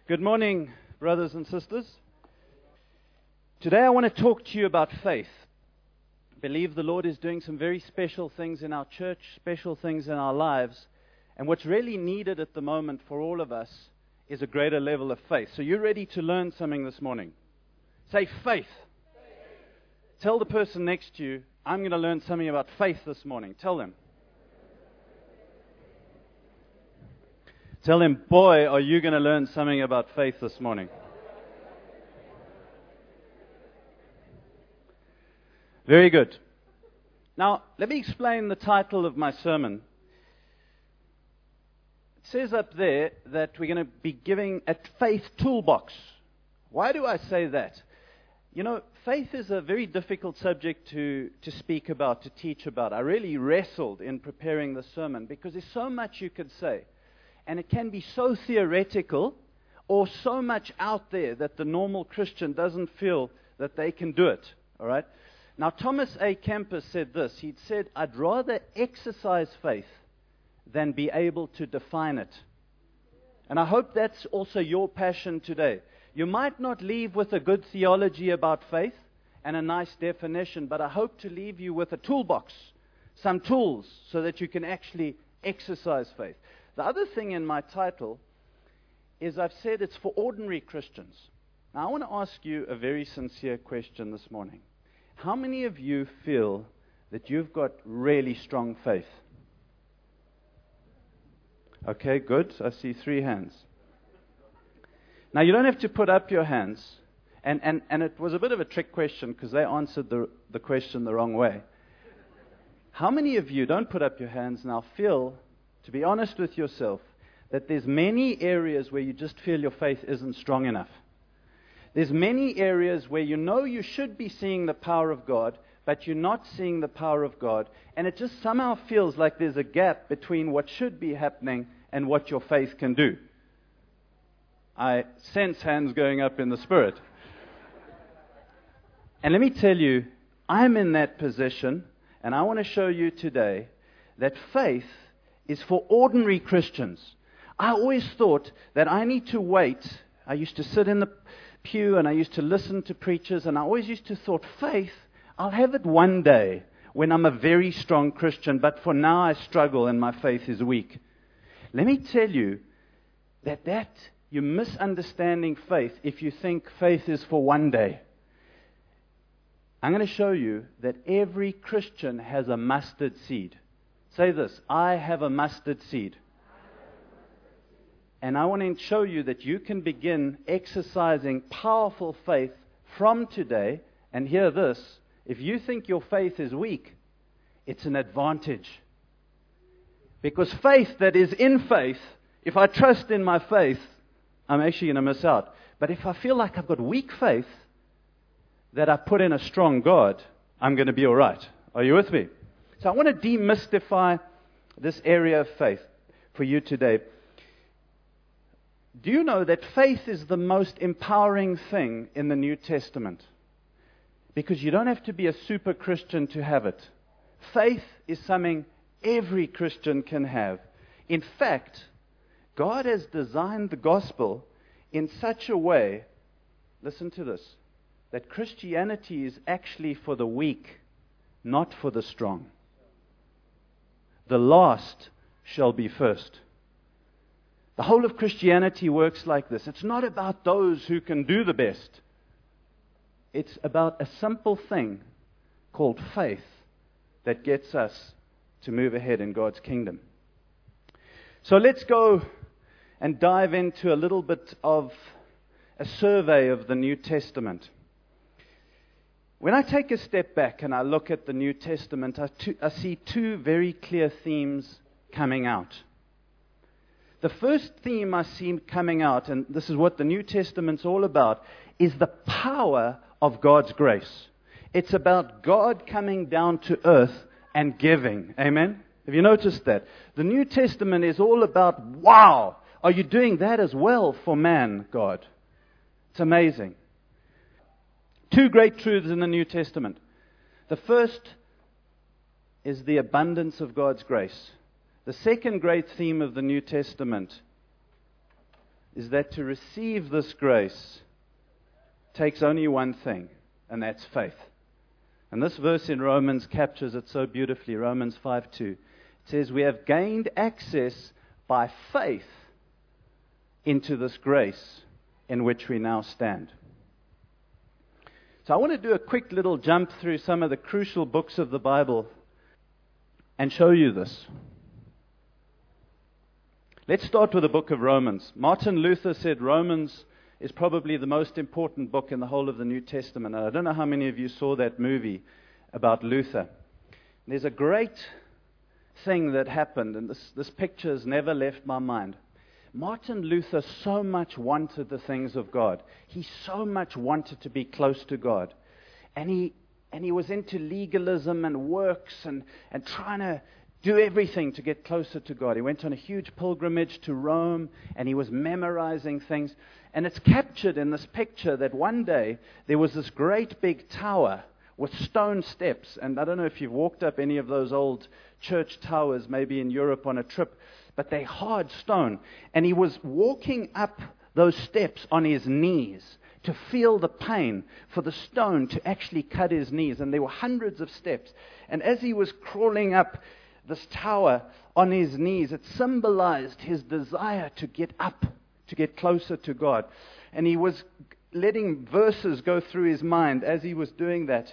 Good morning, brothers and sisters. Today I want to talk to you about faith. I believe the Lord is doing some very special things in our church, special things in our lives. And what's really needed at the moment for all of us is a greater level of faith. So you're ready to learn something this morning? Say faith. Tell the person next to you, I'm going to learn something about faith this morning. Tell them. Tell him, boy, are you going to learn something about faith this morning? Very good. Now, let me explain the title of my sermon. It says up there that we're going to be giving a faith toolbox. Why do I say that? You know, faith is a very difficult subject to speak about, to teach about. I really wrestled in preparing the sermon because there's so much you could say. And it can be so theoretical or so much out there that the normal Christian doesn't feel that they can do it. All right? Now, Thomas A. Kempis said this. He'd said, I'd rather exercise faith than be able to define it. And I hope that's also your passion today. You might not leave with a good theology about faith and a nice definition, but I hope to leave you with a toolbox, some tools, so that you can actually exercise faith. The other thing in my title is I've said it's for ordinary Christians. Now, I want to ask you a very sincere question this morning. How many of you feel that you've got really strong faith? Okay, good. I see 3 hands. Now, you don't have to put up your hands. And it was a bit of a trick question because they answered the question the wrong way. How many of you, don't put up your hands now, feel, to be honest with yourself, that there's many areas where you just feel your faith isn't strong enough? There's many areas where you know you should be seeing the power of God, but you're not seeing the power of God, and it just somehow feels like there's a gap between what should be happening and what your faith can do. I sense hands going up in the spirit. And let me tell you, I'm in that position, and I want to show you today that faith is for ordinary Christians. I always thought that I need to wait. I used to sit in the pew and I used to listen to preachers, and I always used to thought, faith, I'll have it one day when I'm a very strong Christian, but for now I struggle and my faith is weak. Let me tell you that you're misunderstanding faith if you think faith is for one day. I'm going to show you that every Christian has a mustard seed. Say this, I have a mustard seed. And I want to show you that you can begin exercising powerful faith from today. And hear this, if you think your faith is weak, it's an advantage. Because faith that is in faith, if I trust in my faith, I'm actually going to miss out. But if I feel like I've got weak faith that I put in a strong God, I'm going to be all right. Are you with me? So I want to demystify this area of faith for you today. Do you know that faith is the most empowering thing in the New Testament? Because you don't have to be a super Christian to have it. Faith is something every Christian can have. In fact, God has designed the gospel in such a way, listen to this, that Christianity is actually for the weak, not for the strong. The last shall be first. The whole of Christianity works like this. It's not about those who can do the best. It's about a simple thing called faith that gets us to move ahead in God's kingdom. So let's go and dive into a little bit of a survey of the New Testament. When I take a step back and I look at the New Testament, I see 2 very clear themes coming out. The first theme I see coming out, and this is what the New Testament's all about, is the power of God's grace. It's about God coming down to earth and giving. Amen? Have you noticed that? The New Testament is all about, wow, are you doing that as well for man, God? It's amazing. 2 great truths in the New Testament. The first is the abundance of God's grace. The second great theme of the New Testament is that to receive this grace takes only one thing, and that's faith. And this verse in Romans captures it so beautifully. Romans 5:2. It says, we have gained access by faith into this grace in which we now stand. So I want to do a quick little jump through some of the crucial books of the Bible and show you this. Let's start with the book of Romans. Martin Luther said Romans is probably the most important book in the whole of the New Testament. And I don't know how many of you saw that movie about Luther. There's a great thing that happened, and this picture has never left my mind. Martin Luther so much wanted the things of God. He so much wanted to be close to God. And he was into legalism and works and trying to do everything to get closer to God. He went on a huge pilgrimage to Rome, and he was memorizing things. And it's captured in this picture that one day there was this great big tower with stone steps. And I don't know if you've walked up any of those old church towers, maybe in Europe on a trip, but they're hard stone. And he was walking up those steps on his knees to feel the pain for the stone to actually cut his knees. And there were hundreds of steps. And as he was crawling up this tower on his knees, it symbolized his desire to get up, to get closer to God. And he was letting verses go through his mind as he was doing that.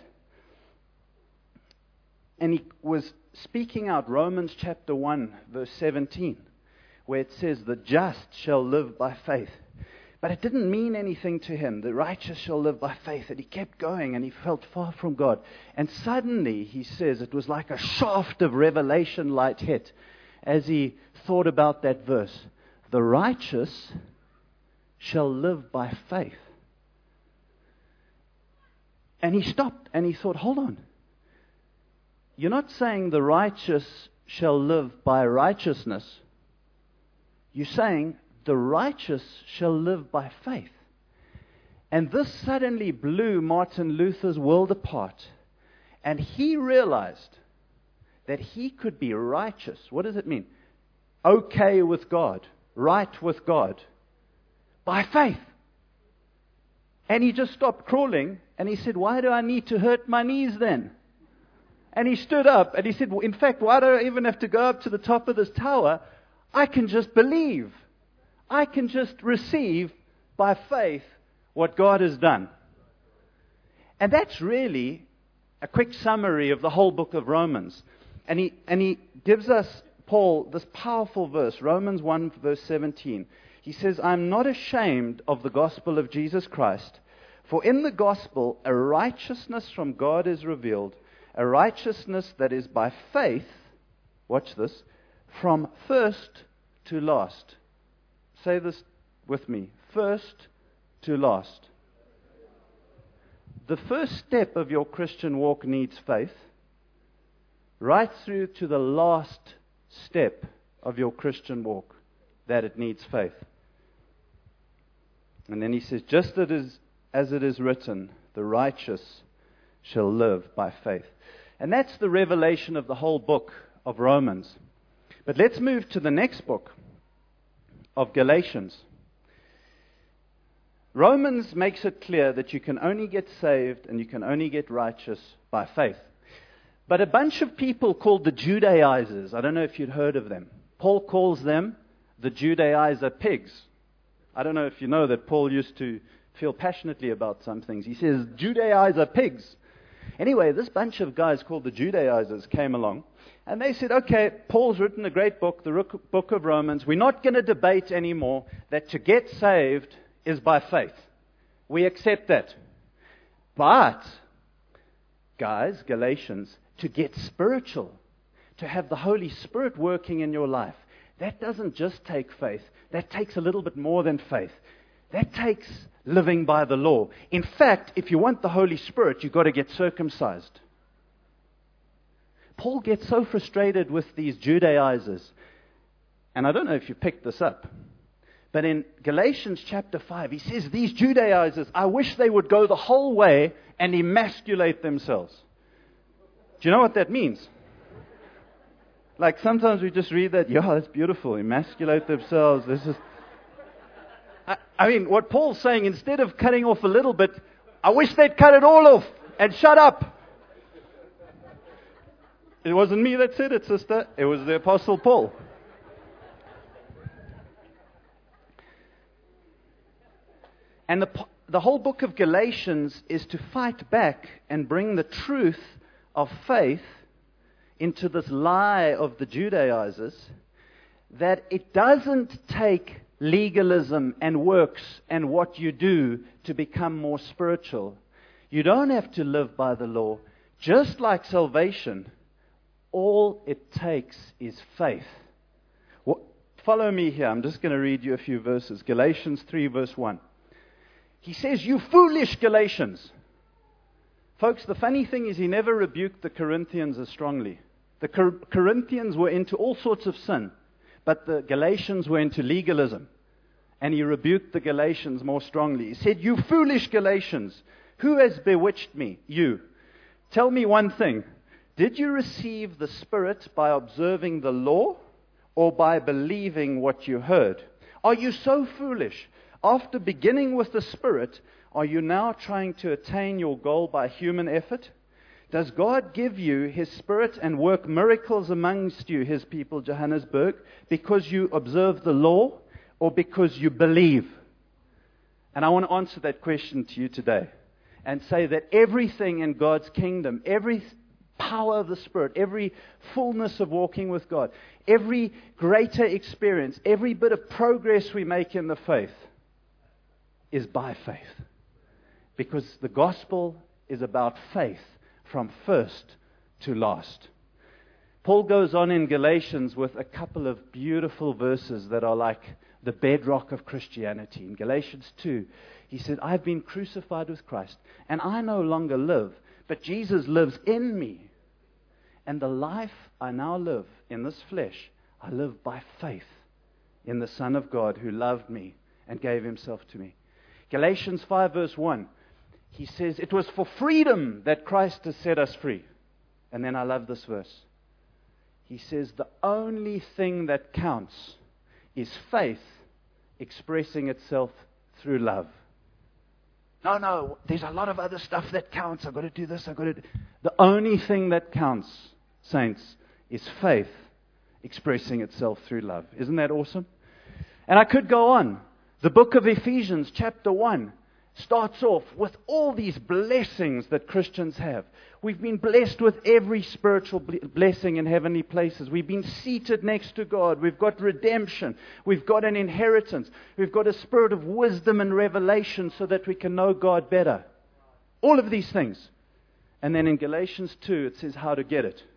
And he was speaking out Romans chapter 1, verse 17, where it says, the just shall live by faith. But it didn't mean anything to him. The righteous shall live by faith. And he kept going, and he felt far from God. And suddenly, he says, it was like a shaft of revelation light hit as he thought about that verse. The righteous shall live by faith. And he stopped, and he thought, hold on. You're not saying the righteous shall live by righteousness. You're saying the righteous shall live by faith. And this suddenly blew Martin Luther's world apart. And he realized that he could be righteous. What does it mean? Okay with God, right with God, by faith. And he just stopped crawling, and he said, why do I need to hurt my knees then? And he stood up, and he said, well, in fact, why do I even have to go up to the top of this tower? I can just believe. I can just receive by faith what God has done. And that's really a quick summary of the whole book of Romans. And he gives us, Paul, this powerful verse, Romans 1, verse 17. He says, I'm not ashamed of the gospel of Jesus Christ, for in the gospel a righteousness from God is revealed, a righteousness that is by faith, watch this, from first to last. Say this with me. First to last. The first step of your Christian walk needs faith, right through to the last step of your Christian walk, that it needs faith. And then he says, just as it is written, the righteous shall live by faith. And that's the revelation of the whole book of Romans. But let's move to the next book of Galatians. Romans makes it clear that you can only get saved and you can only get righteous by faith. But a bunch of people called the Judaizers, I don't know if you'd heard of them. Paul calls them the Judaizer pigs. I don't know if you know that Paul used to feel passionately about some things. He says, Judaizer pigs. Anyway, this bunch of guys called the Judaizers came along, and they said, okay, Paul's written a great book, the book of Romans. We're not going to debate anymore that to get saved is by faith. We accept that. But, guys, Galatians, to get spiritual, to have the Holy Spirit working in your life, that doesn't just take faith. That takes a little bit more than faith. That takes living by the law. In fact, if you want the Holy Spirit, you've got to get circumcised. Paul gets so frustrated with these Judaizers. And I don't know if you picked this up. But in Galatians chapter 5, he says, these Judaizers, I wish they would go the whole way and emasculate themselves. Do you know what that means? Like sometimes we just read that, yeah, that's beautiful, emasculate themselves. I mean, what Paul's saying, instead of cutting off a little bit, I wish they'd cut it all off and shut up. It wasn't me that said it, sister. It was the Apostle Paul. And the whole book of Galatians is to fight back and bring the truth of faith into this lie of the Judaizers, that it doesn't take legalism and works and what you do to become more spiritual. You don't have to live by the law. Just like salvation, all it takes is faith. Follow me here. I'm just going to read you a few verses. Galatians 3 verse 1. He says, "You foolish Galatians." Folks, the funny thing is he never rebuked the Corinthians as strongly. The Corinthians were into all sorts of sin, but the Galatians were into legalism. And he rebuked the Galatians more strongly. He said, "You foolish Galatians, who has bewitched me? You. Tell me one thing. Did you receive the Spirit by observing the law or by believing what you heard? Are you so foolish? After beginning with the Spirit, are you now trying to attain your goal by human effort? Does God give you His Spirit and work miracles amongst you, His people, Johannesburg, because you observe the law or because you believe?" And I want to answer that question to you today and say that everything in God's kingdom, every power of the Spirit, every fullness of walking with God, every greater experience, every bit of progress we make in the faith is by faith. Because the gospel is about faith from first to last. Paul goes on in Galatians with a couple of beautiful verses that are like the bedrock of Christianity. In Galatians 2, he said, "I've been crucified with Christ, and I no longer live, but Jesus lives in me. And the life I now live in this flesh, I live by faith in the Son of God who loved me and gave Himself to me." Galatians 5 verse 1, he says, "It was for freedom that Christ has set us free." And then I love this verse. He says, "The only thing that counts is faith expressing itself through love." No, there's a lot of other stuff that counts. I've got to do this, I've got to do... The only thing that counts, saints, is faith expressing itself through love. Isn't that awesome? And I could go on. The book of Ephesians, chapter 1, starts off with all these blessings that Christians have. We've been blessed with every spiritual blessing in heavenly places. We've been seated next to God. We've got redemption. We've got an inheritance. We've got a spirit of wisdom and revelation so that we can know God better. All of these things. And then in Galatians 2, it says how to get it.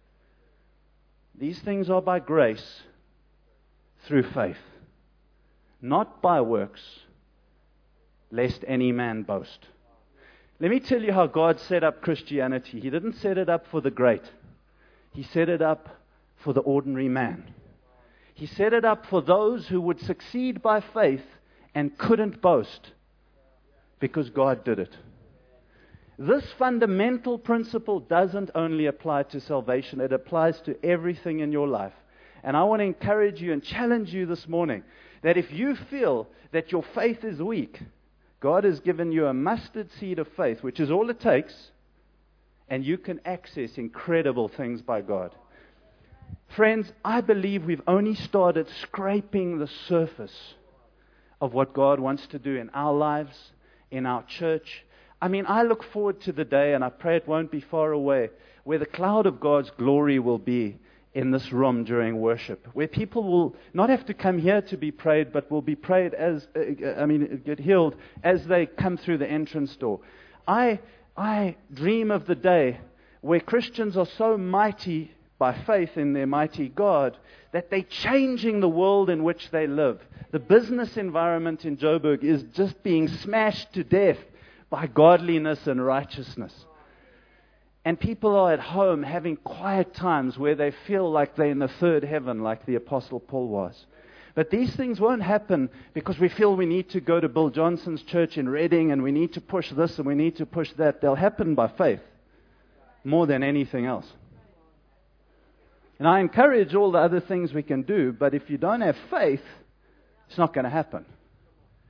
These things are by grace through faith, not by works, lest any man boast. Let me tell you how God set up Christianity. He didn't set it up for the great. He set it up for the ordinary man. He set it up for those who would succeed by faith and couldn't boast because God did it. This fundamental principle doesn't only apply to salvation. It applies to everything in your life. And I want to encourage you and challenge you this morning that if you feel that your faith is weak, God has given you a mustard seed of faith, which is all it takes, and you can access incredible things by God. Friends, I believe we've only started scraping the surface of what God wants to do in our lives, in our church. I mean, I look forward to the day, and I pray it won't be far away, where the cloud of God's glory will be in this room during worship, where people will not have to come here to be prayed, but will be prayed get healed as they come through the entrance door. I dream of the day where Christians are so mighty by faith in their mighty God that they're changing the world in which they live. The business environment in Joburg is just being smashed to death by godliness and righteousness. And people are at home having quiet times where they feel like they're in the third heaven, like the Apostle Paul was. But these things won't happen because we feel we need to go to Bill Johnson's church in Reading and we need to push this and we need to push that. They'll happen by faith more than anything else. And I encourage all the other things we can do, but if you don't have faith, it's not going to happen.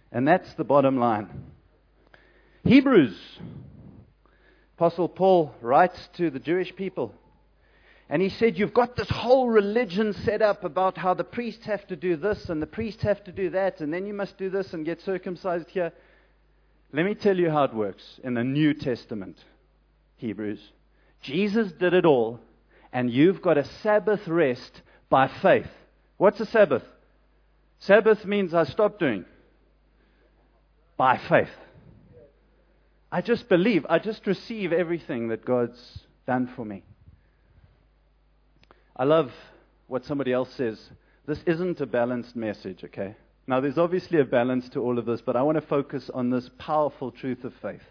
And that's the bottom line. Hebrews. Apostle Paul writes to the Jewish people. And he said, you've got this whole religion set up about how the priests have to do this and the priests have to do that, and then you must do this and get circumcised here. Let me tell you how it works in the New Testament, Hebrews. Jesus did it all, and you've got a Sabbath rest by faith. What's a Sabbath? Sabbath means I stop doing. By faith. I just believe. I just receive everything that God's done for me. I love what somebody else says. This isn't a balanced message, okay? Now, there's obviously a balance to all of this, but I want to focus on this powerful truth of faith.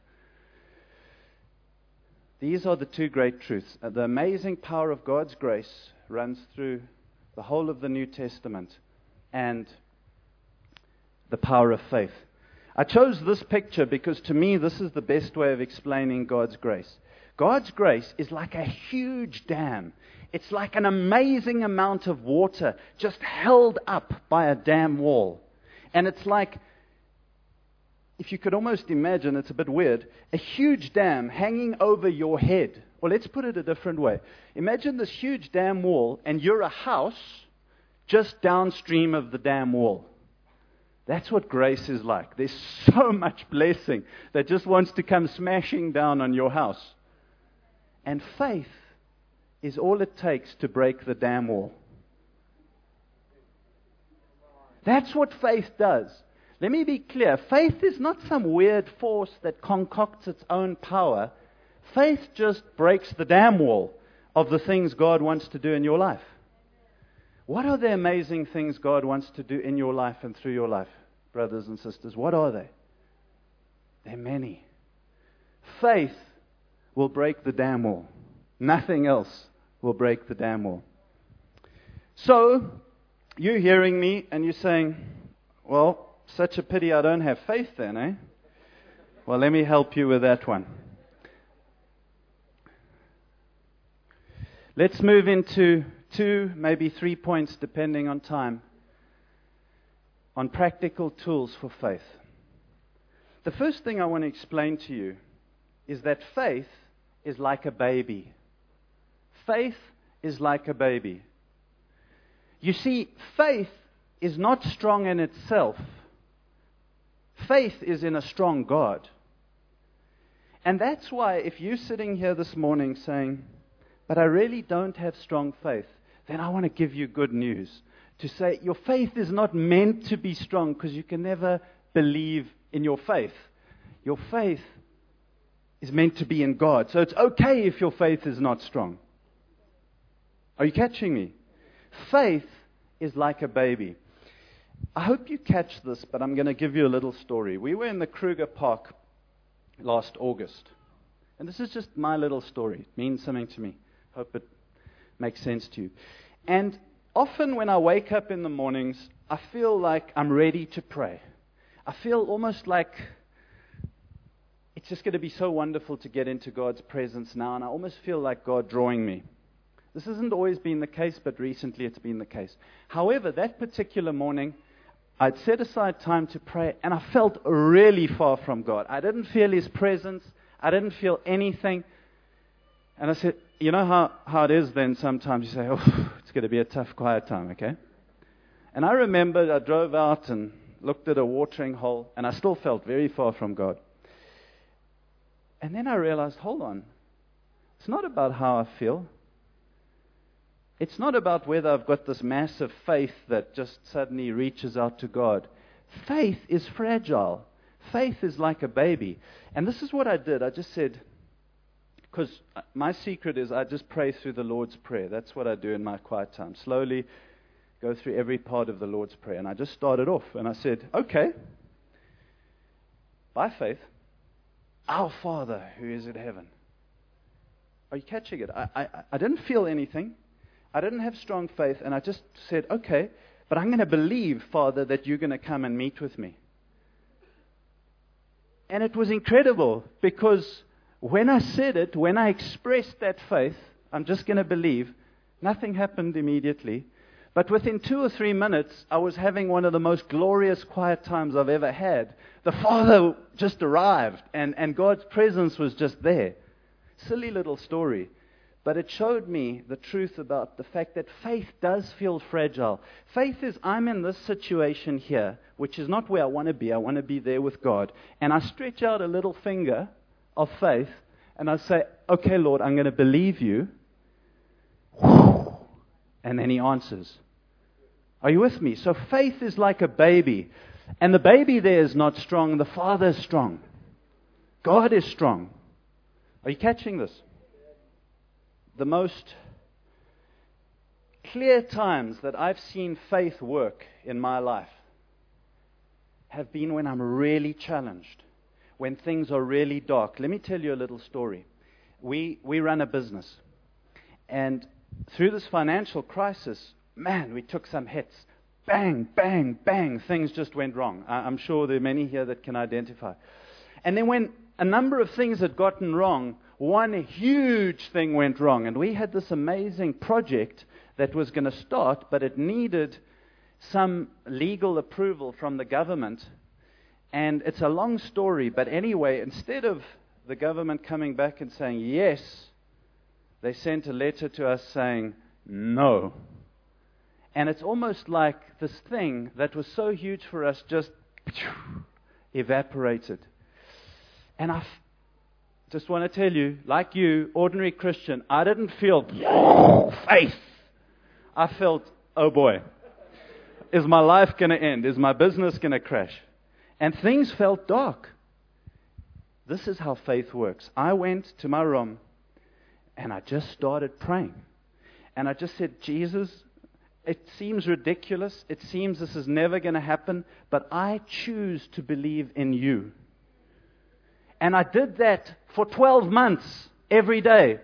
These are the two great truths. The amazing power of God's grace runs through the whole of the New Testament, and the power of faith. I chose this picture because to me this is the best way of explaining God's grace. God's grace is like a huge dam. It's like an amazing amount of water just held up by a dam wall. And it's like, if you could almost imagine, it's a bit weird, a huge dam hanging over your head. Well, let's put it a different way. Imagine this huge dam wall, and you're a house just downstream of the dam wall. That's what grace is like. There's so much blessing that just wants to come smashing down on your house. And faith is all it takes to break the dam wall. That's what faith does. Let me be clear. Faith is not some weird force that concocts its own power. Faith just breaks the dam wall of the things God wants to do in your life. What are the amazing things God wants to do in your life and through your life, brothers and sisters? What are they? They're many. Faith will break the dam wall. Nothing else will break the dam wall. So, you're hearing me and you're saying, well, such a pity I don't have faith then, eh? Well, let me help you with that one. Let's move into 2, maybe 3 points, depending on time, on practical tools for faith. The first thing I want to explain to you is that faith is like a baby. Faith is like a baby. You see, faith is not strong in itself. Faith is in a strong God. And that's why if you're sitting here this morning saying, but I really don't have strong faith, then I want to give you good news. To say your faith is not meant to be strong because you can never believe in your faith. Your faith is meant to be in God. So it's okay if your faith is not strong. Are you catching me? Faith is like a baby. I hope you catch this, but I'm going to give you a little story. We were in the Kruger Park last August. And this is just my little story. It means something to me. Hope it makes sense to you. And often when I wake up in the mornings, I feel like I'm ready to pray. I feel almost like it's just going to be so wonderful to get into God's presence now, and I almost feel like God drawing me. This hasn't always been the case, but recently it's been the case. However, that particular morning, I'd set aside time to pray, and I felt really far from God. I didn't feel His presence. I didn't feel anything. And I said, you know how it is then sometimes you say, oh, it's going to be a tough, quiet time, okay? And I remembered I drove out and looked at a watering hole, and I still felt very far from God. And then I realized, hold on. It's not about how I feel. It's not about whether I've got this massive faith that just suddenly reaches out to God. Faith is fragile. Faith is like a baby. And this is what I did. I just said, because my secret is I just pray through the Lord's Prayer. That's what I do in my quiet time. Slowly go through every part of the Lord's Prayer. And I just started off and I said, okay, by faith, our Father who is in heaven. Are you catching it? I didn't feel anything. I didn't have strong faith. And I just said, okay, but I'm going to believe, Father, that you're going to come and meet with me. And it was incredible because when I said it, when I expressed that faith, I'm just going to believe, nothing happened immediately. But within 2 or 3 minutes, I was having one of the most glorious quiet times I've ever had. The Father just arrived, and God's presence was just there. Silly little story. But it showed me the truth about the fact that faith does feel fragile. Faith is, I'm in this situation here, which is not where I want to be. I want to be there with God. And I stretch out a little finger of faith, and I say, okay, Lord, I'm going to believe you. And then He answers. Are you with me? So faith is like a baby. And the baby there is not strong. The Father is strong. God is strong. Are you catching this? The most clear times that I've seen faith work in my life have been when I'm really challenged, when things are really dark. Let me tell you a little story. We run a business. And through this financial crisis, man, we took some hits. Bang, bang, bang. Things just went wrong. I'm sure there are many here that can identify. And then when a number of things had gotten wrong, one huge thing went wrong. And we had this amazing project that was going to start, but it needed some legal approval from the government. And it's a long story, but anyway, instead of the government coming back and saying yes, they sent a letter to us saying no. And it's almost like this thing that was so huge for us just evaporated. And I just want to tell you, like you, ordinary Christian, I didn't feel faith. I felt, oh boy, is my life going to end? Is my business going to crash? And things felt dark. This is how faith works. I went to my room and I just started praying. And I just said, Jesus, it seems ridiculous. It seems this is never going to happen, but I choose to believe in you. And I did that for 12 months, every day.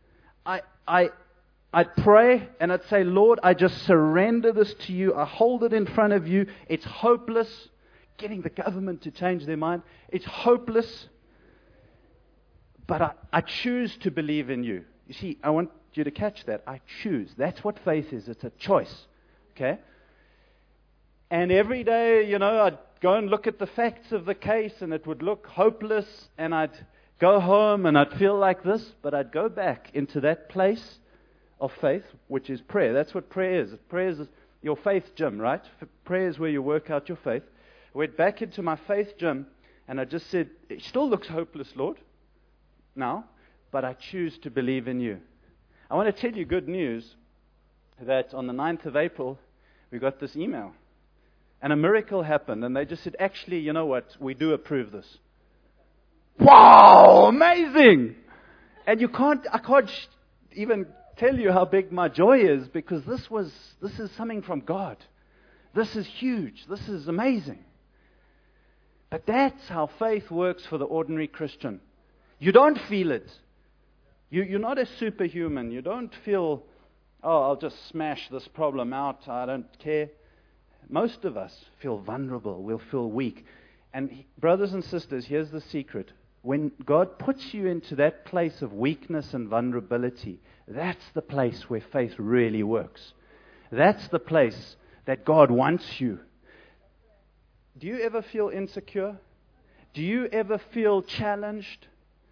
I'd pray and I'd say, Lord, I just surrender this to you. I hold it in front of you. It's hopeless getting the government to change their mind. It's hopeless. But I choose to believe in you. You see, I want you to catch that. I choose. That's what faith is. It's a choice. Okay? And every day, I'd go and look at the facts of the case, and it would look hopeless, and I'd go home, and I'd feel like this, but I'd go back into that place of faith, which is prayer. That's what prayer is. Prayer is your faith gym, right? Prayer is where you work out your faith. I went back into my faith gym, and I just said, it still looks hopeless, Lord, now, but I choose to believe in you. I want to tell you good news that on the 9th of April, we got this email. And a miracle happened, and they just said, actually, you know what, we do approve this. Wow, amazing! And I can't even tell you how big my joy is, because this is something from God. This is huge. This is amazing. But that's how faith works for the ordinary Christian. You don't feel it. You're not a superhuman. You don't feel, oh, I'll just smash this problem out. I don't care. Most of us feel vulnerable. We'll feel weak. And brothers and sisters, here's the secret. When God puts you into that place of weakness and vulnerability, that's the place where faith really works. That's the place that God wants you. Do you ever feel insecure? Do you ever feel challenged?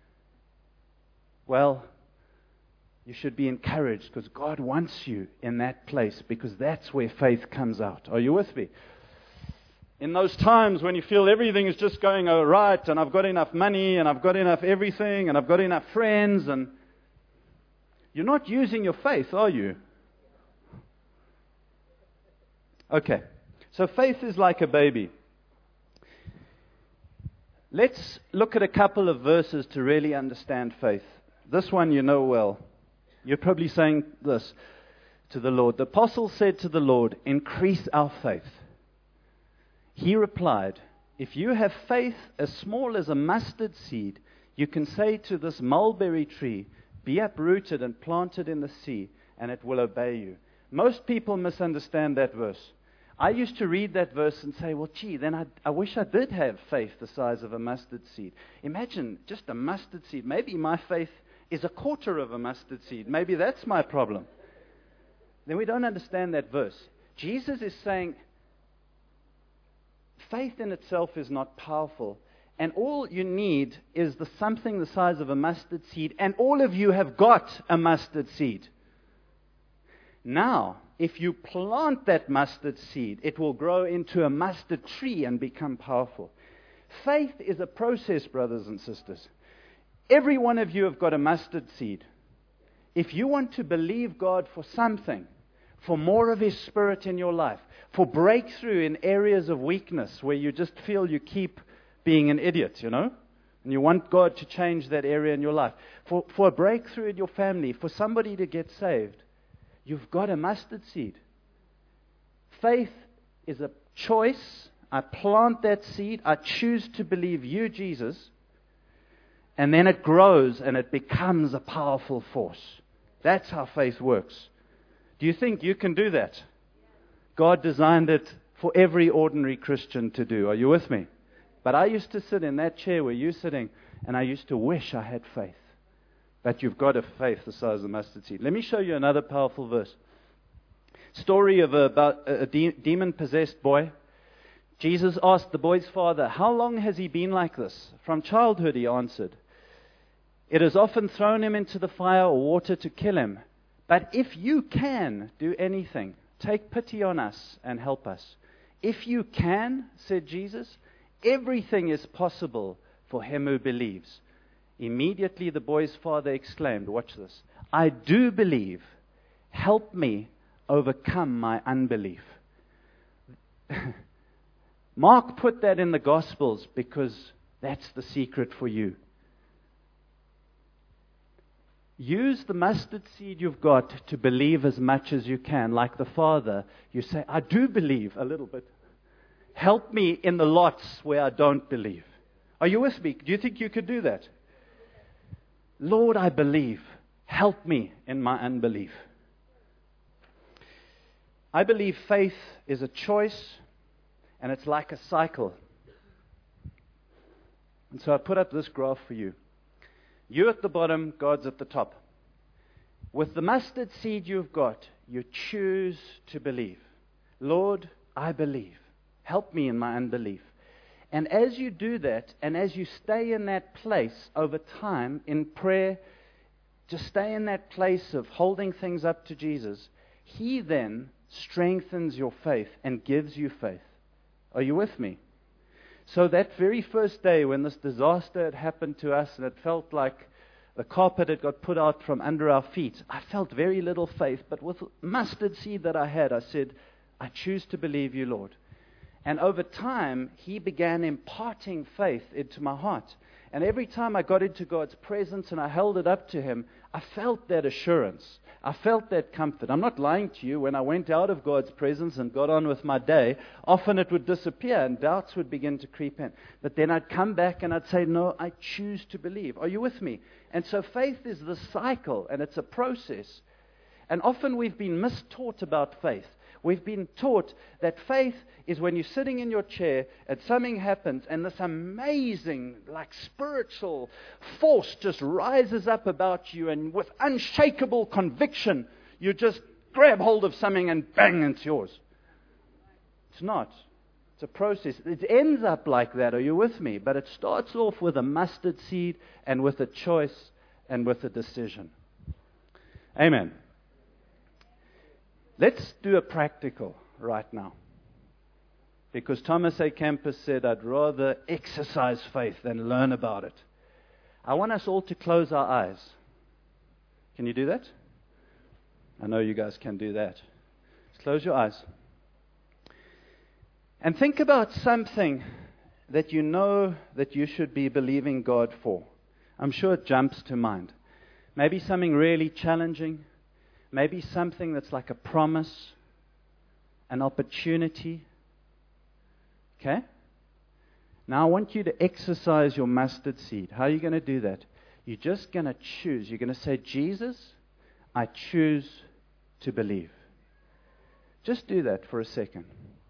Well, you should be encouraged, because God wants you in that place, because that's where faith comes out. Are you with me? In those times when you feel everything is just going all right, and I've got enough money, and I've got enough everything, and I've got enough friends, and you're not using your faith, are you? Okay, so faith is like a baby. Let's look at a couple of verses to really understand faith. This one you know well. You're probably saying this to the Lord. The apostle said to the Lord, increase our faith. He replied, if you have faith as small as a mustard seed, you can say to this mulberry tree, be uprooted and planted in the sea, and it will obey you. Most people misunderstand that verse. I used to read that verse and say, well, gee, then I wish I did have faith the size of a mustard seed. Imagine just a mustard seed. Maybe my faith is a quarter of a mustard seed. Maybe that's my problem. then we don't understand that verse. Jesus is saying faith in itself is not powerful. And all you need is something the size of a mustard seed. And all of you have got a mustard seed. Now, if you plant that mustard seed, it will grow into a mustard tree and become powerful. Faith is a process, brothers and sisters. Every one of you have got a mustard seed. If you want to believe God for something, for more of His Spirit in your life, for breakthrough in areas of weakness where you just feel you keep being an idiot, and you want God to change that area in your life, for a breakthrough in your family, for somebody to get saved, you've got a mustard seed. Faith is a choice. I plant that seed. I choose to believe you, Jesus. And then it grows and it becomes a powerful force. That's how faith works. Do you think you can do that? God designed it for every ordinary Christian to do. Are you with me? But I used to sit in that chair where you're sitting, and I used to wish I had faith. But you've got a faith the size of a mustard seed. Let me show you another powerful verse. Story of about a demon-possessed boy. Jesus asked the boy's father, how long has he been like this? From childhood, he answered. It has often thrown him into the fire or water to kill him. But if you can do anything, take pity on us and help us. If you can, said Jesus, everything is possible for him who believes. Immediately the boy's father exclaimed, watch this, I do believe. Help me overcome my unbelief. Mark put that in the Gospels because that's the secret for you. Use the mustard seed you've got to believe as much as you can. Like the father, you say, I do believe a little bit. Help me in the lots where I don't believe. Are you with me? Do you think you could do that? Lord, I believe. Help me in my unbelief. I believe faith is a choice, and it's like a cycle. And so I put up this graph for you. You're at the bottom, God's at the top. With the mustard seed you've got, you choose to believe. Lord, I believe. Help me in my unbelief. And as you do that, and as you stay in that place over time in prayer, just stay in that place of holding things up to Jesus, He then strengthens your faith and gives you faith. Are you with me? So that very first day when this disaster had happened to us and it felt like the carpet had got put out from under our feet, I felt very little faith. But with mustard seed that I had, I said, I choose to believe you, Lord. And over time, He began imparting faith into my heart. And every time I got into God's presence and I held it up to Him, I felt that assurance. I felt that comfort. I'm not lying to you. When I went out of God's presence and got on with my day, often it would disappear and doubts would begin to creep in. But then I'd come back and I'd say, no, I choose to believe. Are you with me? And so faith is the cycle, and it's a process. And often we've been mistaught about faith. We've been taught that faith is when you're sitting in your chair and something happens and this amazing, like spiritual force just rises up about you, and with unshakable conviction, you just grab hold of something and bang, it's yours. It's not. It's a process. It ends up like that. Are you with me? But it starts off with a mustard seed and with a choice and with a decision. Amen. Let's do a practical right now. Because Thomas A. Kempis said, I'd rather exercise faith than learn about it. I want us all to close our eyes. Can you do that? I know you guys can do that. Just close your eyes. And think about something that you know that you should be believing God for. I'm sure it jumps to mind. Maybe something really challenging. Maybe something that's like a promise, an opportunity. Okay? Now I want you to exercise your mustard seed. How are you going to do that? You're just going to choose. You're going to say, Jesus, I choose to believe. Just do that for a second.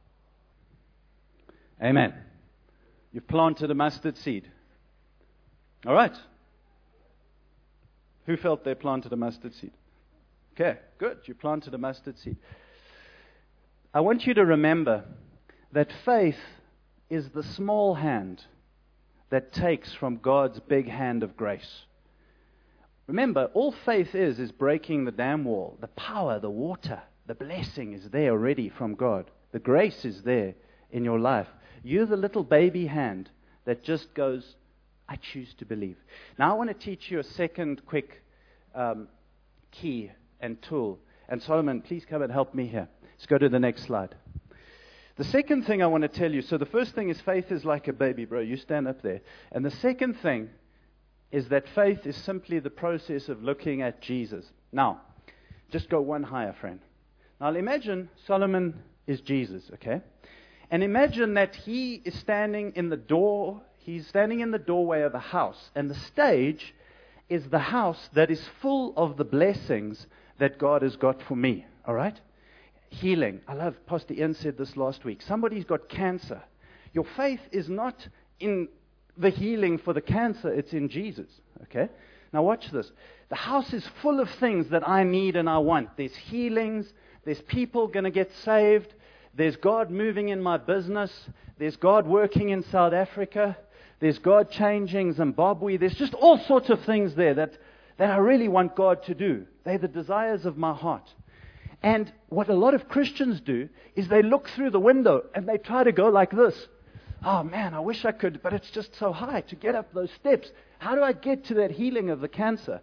Amen. You've planted a mustard seed. All right. Who felt they planted a mustard seed? Okay, good. You planted a mustard seed. I want you to remember that faith is the small hand that takes from God's big hand of grace. Remember, all faith is breaking the dam wall. The power, the water, the blessing is there already from God. The grace is there in your life. You're the little baby hand that just goes, I choose to believe. Now I want to teach you a second quick key and tool. And Solomon, please come and help me here. Let's go to the next slide. The second thing I want to tell you, so the first thing is faith is like a baby, bro. You stand up there. And the second thing is that faith is simply the process of looking at Jesus. Now, just go one higher, friend. Now imagine Solomon is Jesus, okay? And imagine that he is standing in the door. He's standing in the doorway of a house. And the stage is the house that is full of the blessings that God has got for me, all right? Healing. I love, Pastor Ian said this last week. Somebody's got cancer. Your faith is not in the healing for the cancer, it's in Jesus, okay? Now watch this. The house is full of things that I need and I want. There's healings. There's people going to get saved. There's God moving in my business. There's God working in South Africa. There's God changing Zimbabwe. There's just all sorts of things there that I really want God to do. They're the desires of my heart. And what a lot of Christians do is they look through the window and they try to go like this. Oh man, I wish I could, but it's just so high to get up those steps. How do I get to that healing of the cancer?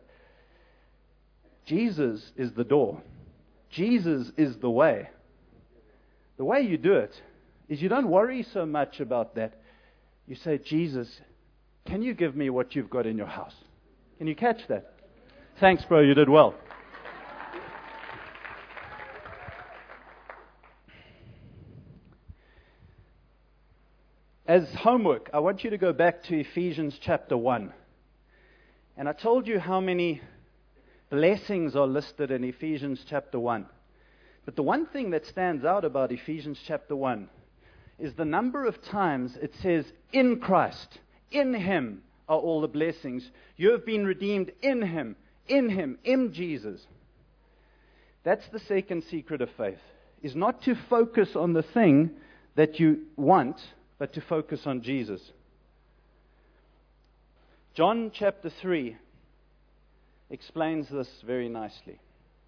Jesus is the door. Jesus is the way. The way you do it is you don't worry so much about that. You say, Jesus, can you give me what you've got in your house? Can you catch that? Thanks, bro. You did well. As homework, I want you to go back to Ephesians chapter 1. And I told you how many blessings are listed in Ephesians chapter 1. But the one thing that stands out about Ephesians chapter 1 is the number of times it says, in Christ, in Him are all the blessings. You have been redeemed in Him, in Jesus. That's the second secret of faith, is not to focus on the thing that you want, but to focus on Jesus. John chapter 3 explains this very nicely.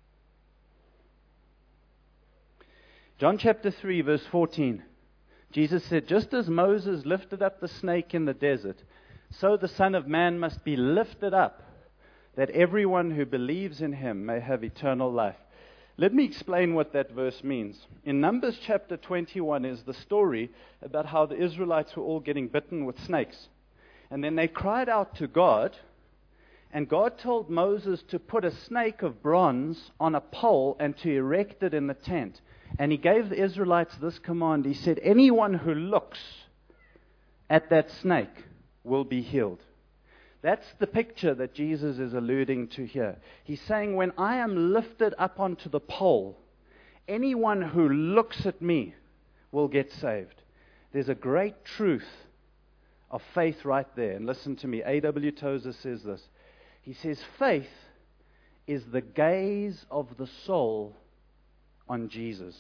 John chapter 3 verse 14. Jesus said, just as Moses lifted up the snake in the desert, so the Son of Man must be lifted up, that everyone who believes in Him may have eternal life. Let me explain what that verse means. In Numbers chapter 21 is the story about how the Israelites were all getting bitten with snakes. And then they cried out to God, and God told Moses to put a snake of bronze on a pole and to erect it in the tent. And He gave the Israelites this command. He said, anyone who looks at that snake will be healed. That's the picture that Jesus is alluding to here. He's saying, when I am lifted up onto the pole, anyone who looks at me will get saved. There's a great truth of faith right there. And listen to me. A.W. Tozer says this. He says, faith is the gaze of the soul on Jesus.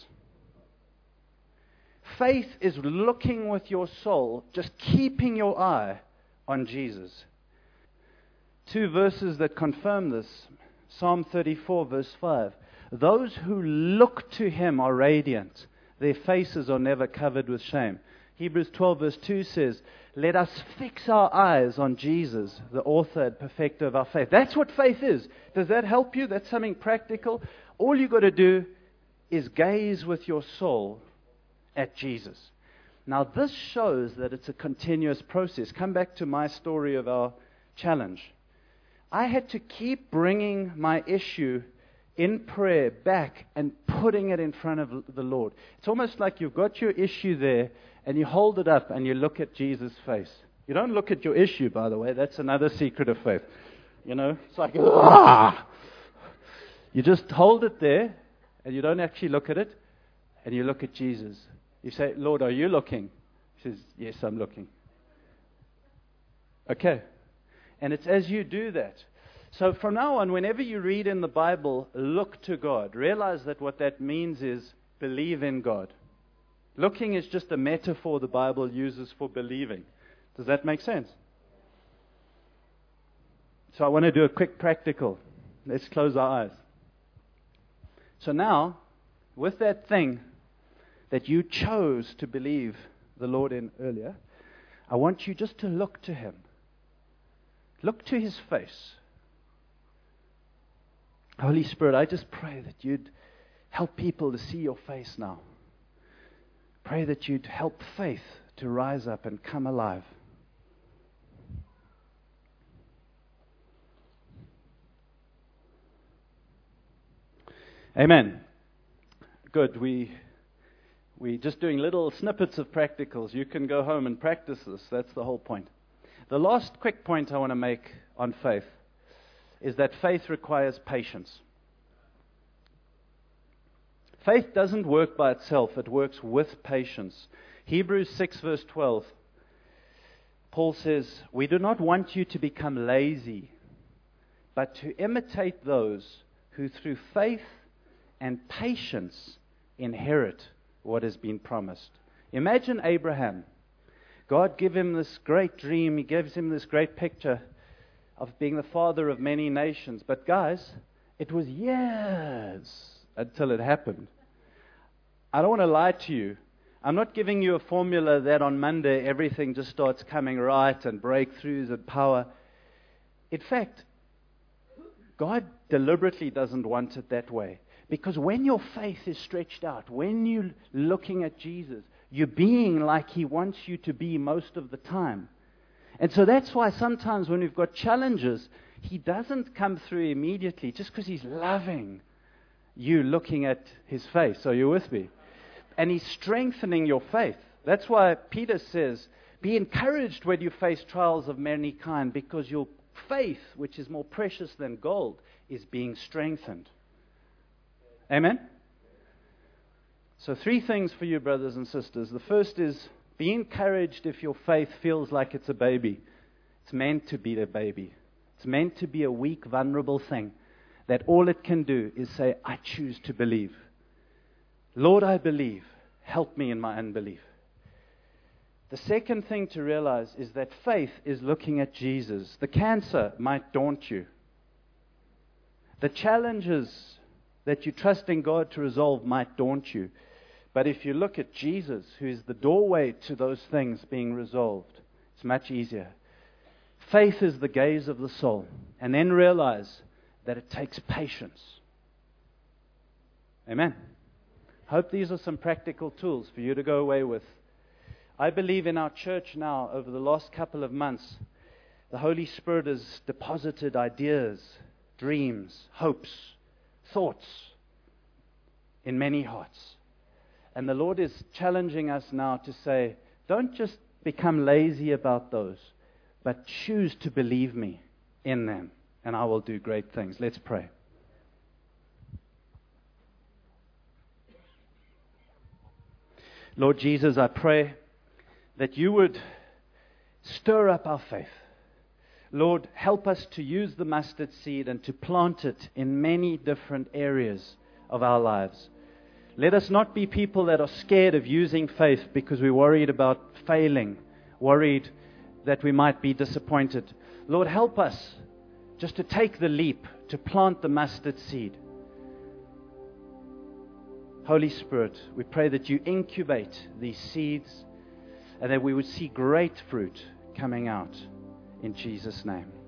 Faith is looking with your soul, just keeping your eye on Jesus. Two verses that confirm this. Psalm 34 verse 5. Those who look to Him are radiant. Their faces are never covered with shame. Hebrews 12 verse 2 says, let us fix our eyes on Jesus, the author and perfecter of our faith. That's what faith is. Does that help you? That's something practical. All you've got to do is gaze with your soul at Jesus. Now this shows that it's a continuous process. Come back to my story of our challenge. I had to keep bringing my issue in prayer back and putting it in front of the Lord. It's almost like you've got your issue there and you hold it up and you look at Jesus' face. You don't look at your issue, by the way. That's another secret of faith. You know, it's like, ah! You just hold it there and you don't actually look at it and you look at Jesus. You say, Lord, are you looking? He says, yes, I'm looking. Okay. And it's as you do that, So from now on, whenever you read in the Bible, look to God, realize that what that means is believe in God. Looking is just a metaphor the Bible uses for believing. Does that make sense? So I want to do a quick practical. Let's close our eyes. So now, with that thing that you chose to believe the Lord in earlier, I want you just to look to Him. Look to His face. Holy Spirit, I just pray that you'd help people to see your face now. Pray that you'd help faith to rise up and come alive. Amen. Good. We're just doing little snippets of practicals. You can go home and practice this. That's the whole point. The last quick point I want to make on faith is that faith requires patience. Faith doesn't work by itself. It works with patience. Hebrews 6 verse 12. Paul says, "We do not want you to become lazy, but to imitate those who through faith and patience inherit what has been promised." Imagine Abraham. God gave him this great dream. He gives him this great picture of being the father of many nations. But guys, it was years until it happened. I don't want to lie to you. I'm not giving you a formula that on Monday everything just starts coming right and breakthroughs and power. In fact, God deliberately doesn't want it that way. Because when your faith is stretched out, when you're looking at Jesus, you're being like He wants you to be most of the time. And so that's why sometimes when we've got challenges, He doesn't come through immediately just because He's loving you looking at His face. Are you with me? And He's strengthening your faith. That's why Peter says, be encouraged when you face trials of many kind, because your faith, which is more precious than gold, is being strengthened. Amen? So 3 things for you, brothers and sisters. The first is, be encouraged if your faith feels like it's a baby. It's meant to be a baby. It's meant to be a weak, vulnerable thing that all it can do is say, I choose to believe. Lord, I believe. Help me in my unbelief. The second thing to realize is that faith is looking at Jesus. The cancer might daunt you. The challenges that you trust in God to resolve might daunt you. But if you look at Jesus, who is the doorway to those things being resolved, it's much easier. Faith is the gaze of the soul. And then realize that it takes patience. Amen. Hope these are some practical tools for you to go away with. I believe in our church now, over the last couple of months, the Holy Spirit has deposited ideas, dreams, hopes, thoughts in many hearts. And the Lord is challenging us now to say, don't just become lazy about those, but choose to believe me in them, and I will do great things. Let's pray. Lord Jesus, I pray that you would stir up our faith. Lord, help us to use the mustard seed and to plant it in many different areas of our lives. Let us not be people that are scared of using faith because we're worried about failing, worried that we might be disappointed. Lord, help us just to take the leap, to plant the mustard seed. Holy Spirit, we pray that you incubate these seeds and that we would see great fruit coming out in Jesus' name.